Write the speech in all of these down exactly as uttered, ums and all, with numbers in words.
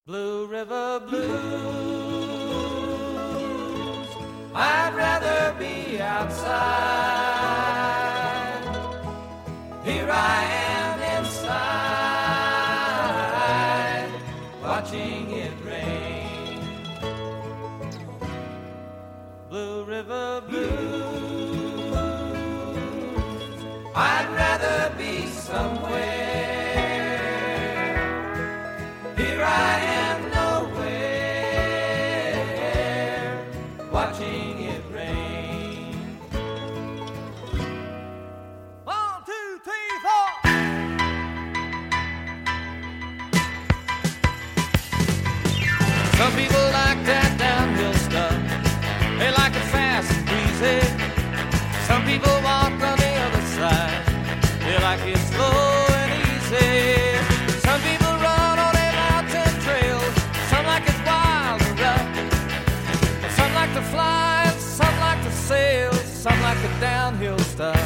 Blue River Blues. I'd rather be outside. Here I am inside, watching it rain. Blue River Blues. I'd rather be somewhere. Here I am nowhere, watching it rain. One, two, three, four. Some people like that downhill stuff. They like it fast and breezy. Some people walk on the other side. They like it slow and easy. Some people run on a mountain trail. Some like it wild and rough. Some like to fly and some like to sail. Some like the downhill stuff.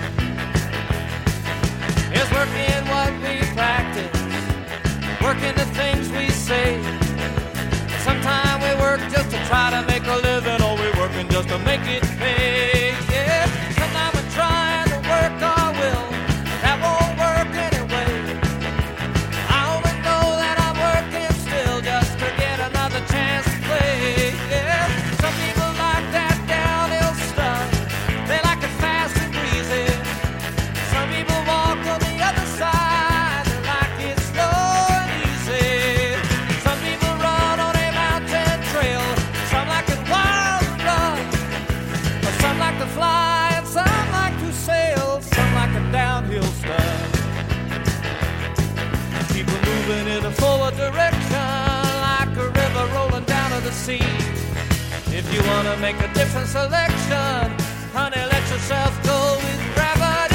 It's working what we practice, working the things we say. Sometimes we work just to try to make a living, or we're working just to make it pay. Yeah, sometimes we're trying to work our will. That won't work anyway. I only know that I'm working still just to get another chance to play. Yeah, some people like that downhill stuff. They like it fast and breezy. Some people walk on the other side. They like it slow and easy. Some people run on a mountain trail. Some like it wild and rough. Some like to fly and some like to sail. Some like the downhill stuff. People moving in a forward direction, like a river rolling down to the sea. If you want to make a different selection, honey, let yourself go with gravity.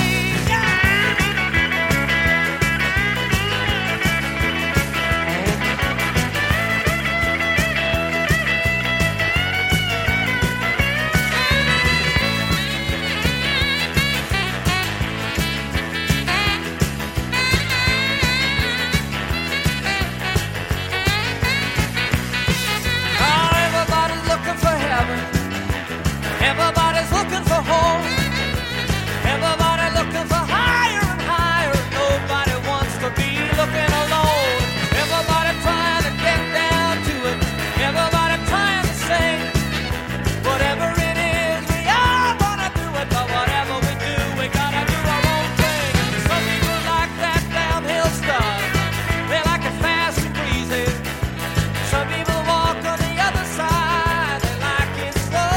Everybody's looking for home. Everybody looking for higher and higher. Nobody wants to be looking alone. Everybody trying to get down to it. Everybody trying to say, whatever it is, we all gonna do it. But whatever we do, we gotta do our own thing. Some people like that downhill stuff. They like it fast and breezy. Some people walk on the other side. They like it slow.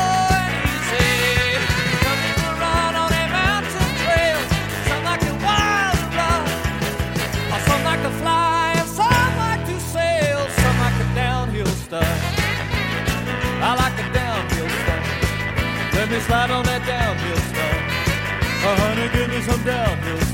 To fly and some like to sail. Some like the downhill stuff. I like the downhill stuff. Let me slide on that downhill stuff. Oh, honey, give me some downhill stuff.